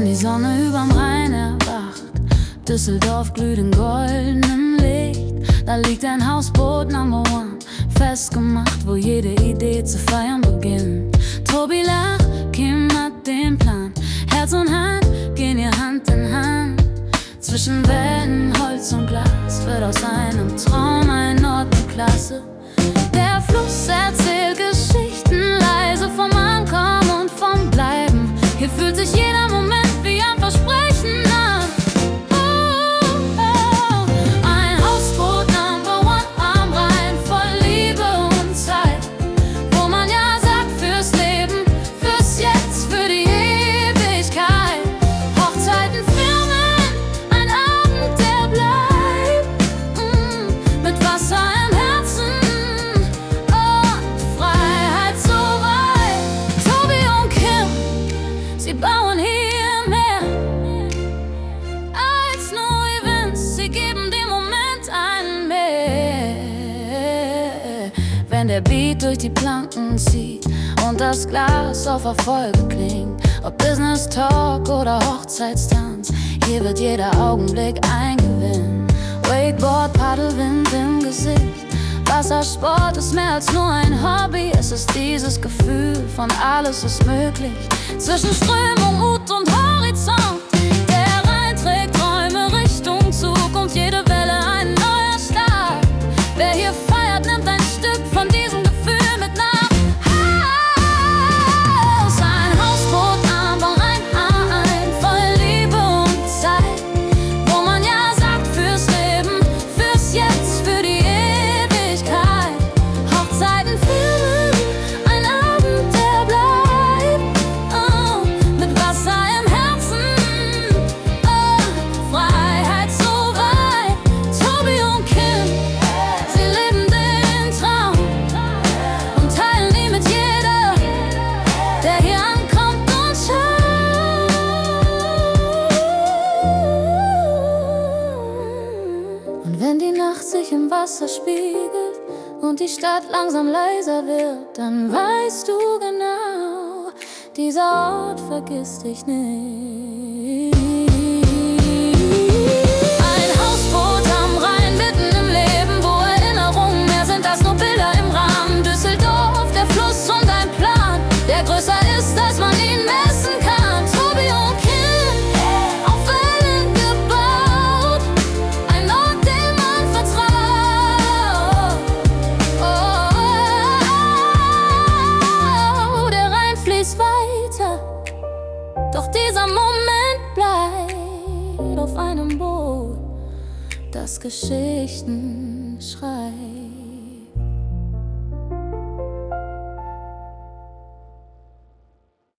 wenn die Sonne überm Rhein erwacht. Düsseldorf glüht in goldenem Licht. Da liegt ein Hausboot Number One, festgemacht, wo jede Idee zu feiern beginnt. Tobi lacht, Kim hat den Plan. Herz und Hand gehen ihr Hand in Hand. Zwischen Wänden, Holz und Glas wird aus einem Traum ein Ort mit Klasse. Der Fluss erzählt Geschichten leise vom Ankommen und vom Bleiben. Hier fühlt sich jeder Moment wie ein Versprechen an. Ein Hausboot Number One am Rhein, voll Liebe und Zeit, wo man ja sagt fürs Leben, fürs Jetzt, für die Ewigkeit. Hochzeiten, Firmen, ein Abend, der bleibt, mit Wasser im Herzen und Freiheit so weit. Tobi und Kim, sie bauen hier mehr als nur Events, sie geben dem Moment ein Mehr. Wenn der Beat durch die Planken zieht und das Glas auf Erfolge klingt, ob Business Talk oder Hochzeitstanz, hier wird jeder Augenblick ein Gewinn. Wakeboard, Paddelwind im Gesicht, Wassersport ist mehr als nur ein Hobby. Es ist dieses Gefühl von alles ist möglich. Zwischen Strömung, Hut und Horizont, der Rhein trägt Träume Richtung Zukunft. Jede Welle ein neuer Start. Wer hier feiert, nimmt ein Stück von diesem Gefühl mit nach Haus. Ein Hausboot am Rhein, voll Liebe und Zeit, wo man ja sagt fürs Leben, fürs Jetzt, für die Ewigkeit. Hochzeiten, Filmen, ein Abend, der bleibt, mit Wasser im Herzen, Freiheit so weit. Tobi und Kim, sie leben den Traum und teilen ihn mit jeder, der hier ankommt und schaut. Und wenn die Nacht sich im Wasser spiegelt und die Stadt langsam leiser wird, dann weißt du genau, dieser Ort vergisst dich nicht. Ein Hausboot am Rhein, mitten im Leben, wo Erinnerungen mehr sind als nur Bilder im Rahmen. Düsseldorf, der Fluss und ein Plan, der größer ist, als man ihn messen kann. Tobi und Kim, auf Wellen gebaut, ein Ort, dem man vertraut. Der Rhein fließt weiter, doch dieser Moment bleibt auf einem Boot, das Geschichten schreibt.